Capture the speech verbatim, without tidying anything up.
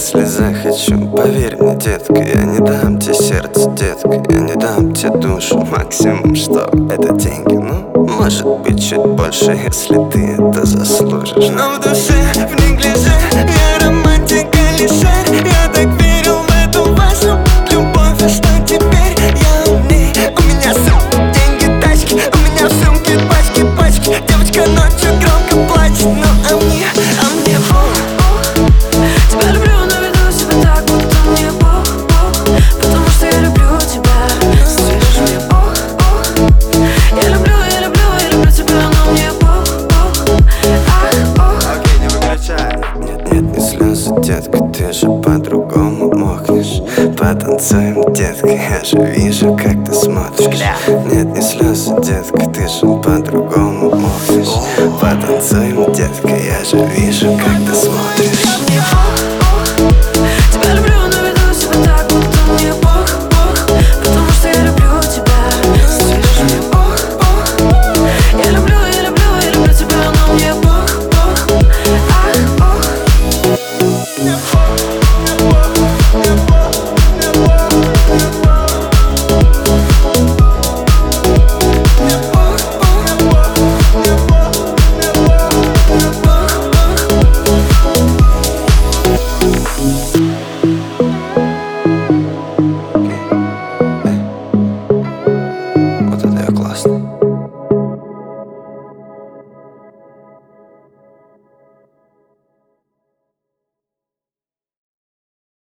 если захочу. Поверь мне, детка, я не дам тебе сердце, детка, я не дам тебе душу. Максимум, что это деньги, ну, может быть, чуть больше, если ты это заслужишь. Но в душе, в неглиже, я романтика лишь. Я так верил в эту вашу любовь, а что теперь я умней? У меня сумки, деньги, тачки, у меня в сумке пачки, пачки. Девочка ночью громко плачет, ну а мне, а мне бог. Тебя люблю, но веду себя так, будто мне Бог, Бог. Потому что я люблю тебя, слышишь мне Бог, Бог. Я люблю, я люблю, я люблю тебя, но мне Бог, Бог. Ах, Бог. Окей, не выключай. Нет, нет, не слезы, детка, ты же по-другому мокнешь. Потанцуем, детка, я же вижу, как ты смотришь. Нет, не слезы, детка, ты же по-другому мокнешь. Потанцуем, детка, я же вижу, как ты смотришь.